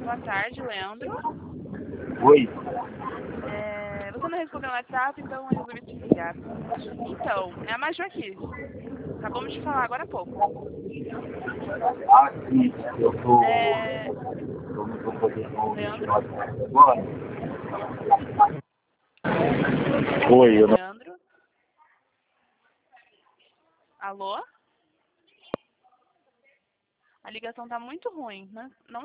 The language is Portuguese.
Boa tarde, Leandro. Oi. Você não respondeu no WhatsApp, então eu resolvi te ligar. Então, é a Maju aqui. Acabamos de falar agora há pouco. Ah, sim, eu tô. Eu não tô podendo mexer no Leandro? WhatsApp agora. Oi, eu não. Leandro? Alô? A ligação tá muito ruim, né? Não